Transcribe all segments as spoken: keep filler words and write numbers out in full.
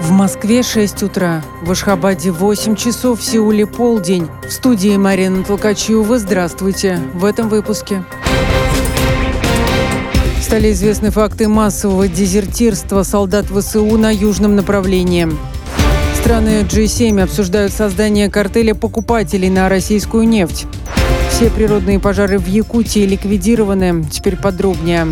В Москве шесть утра, в Ашхабаде восемь часов, в Сеуле полдень. В студии Марина Толкачева. Здравствуйте. В этом выпуске. Стали известны факты массового дезертирства солдат ВСУ на южном направлении. Страны джи семь обсуждают создание картеля покупателей на российскую нефть. Все природные пожары в Якутии ликвидированы. Теперь подробнее.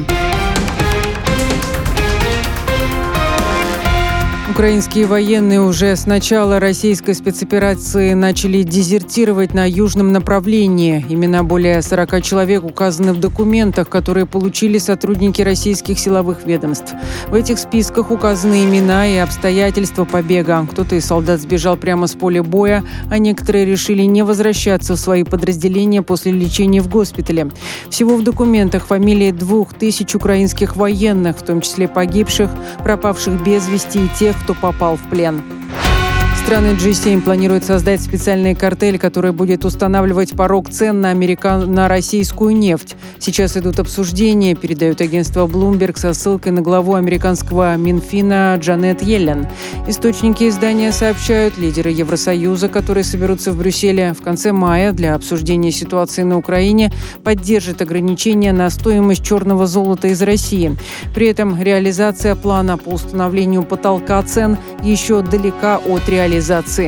Украинские военные уже с начала российской спецоперации начали дезертировать на южном направлении. Имена более сорока человек указаны в документах, которые получили сотрудники российских силовых ведомств. В этих списках указаны имена и обстоятельства побега. Кто-то из солдат сбежал прямо с поля боя, а некоторые решили не возвращаться в свои подразделения после лечения в госпитале. Всего в документах фамилии двух тысяч украинских военных, в том числе погибших, пропавших без вести и тех, кто попал в плен. Страны джи семь планируют создать специальный картель, который будет устанавливать порог цен на, америка... на российскую нефть. Сейчас идут обсуждения, передает агентство Bloomberg со ссылкой на главу американского Минфина Джанет Йеллен. Источники издания сообщают, лидеры Евросоюза, которые соберутся в Брюсселе в конце мая для обсуждения ситуации на Украине, поддержат ограничения на стоимость черного золота из России. При этом реализация плана по установлению потолка цен еще далека от реализации.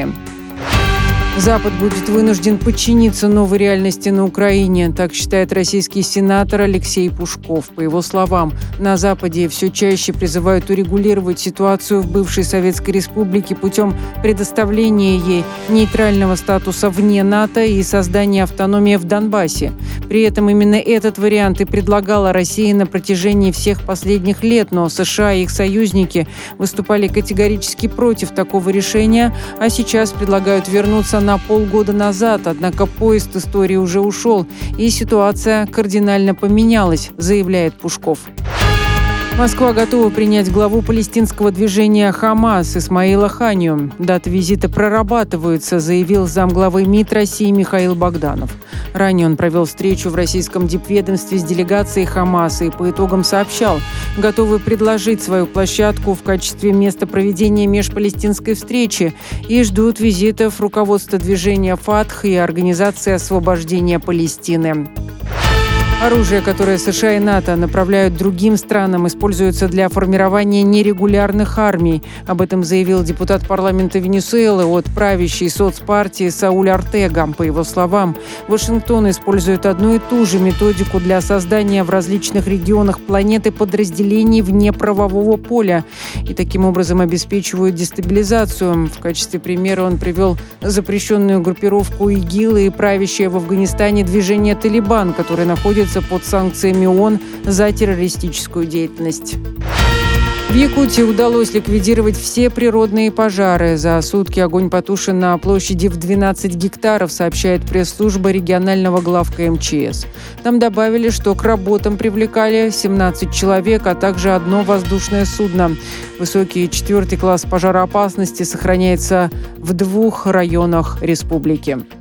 Запад будет вынужден подчиниться новой реальности на Украине, так считает российский сенатор Алексей Пушков. По его словам, на Западе все чаще призывают урегулировать ситуацию в бывшей Советской Республике путем предоставления ей нейтрального статуса вне НАТО и создания автономии в Донбассе. При этом именно этот вариант и предлагала Россия на протяжении всех последних лет, но США и их союзники выступали категорически против такого решения, а сейчас предлагают вернуться на полгода назад. Однако поезд истории уже ушел, и ситуация кардинально поменялась, заявляет Пушков. Москва готова принять главу палестинского движения «Хамас» Исмаила Ханию. Дата визита прорабатывается, заявил замглавы МИД России Михаил Богданов. Ранее он провел встречу в российском дипведомстве с делегацией «Хамаса» и по итогам сообщал, готовы предложить свою площадку в качестве места проведения межпалестинской встречи и ждут визитов руководства движения «Фатх» и Организации освобождения Палестины. Оружие, которое США и НАТО направляют другим странам, используется для формирования нерегулярных армий. Об этом заявил депутат парламента Венесуэлы от правящей соцпартии Сауль Артега. По его словам, Вашингтон использует одну и ту же методику для создания в различных регионах планеты подразделений вне правового поля и таким образом обеспечивают дестабилизацию. В качестве примера он привел запрещенную группировку ИГИЛ и правящее в Афганистане движение «Талибан», которое находится под санкциями ООН за террористическую деятельность. В Якутии удалось ликвидировать все природные пожары. За сутки огонь потушен на площади в двенадцать гектаров, сообщает пресс-служба регионального главка эм че эс. Там добавили, что к работам привлекали семнадцать человек, а также одно воздушное судно. Высокий четвертый класс пожароопасности сохраняется в двух районах республики.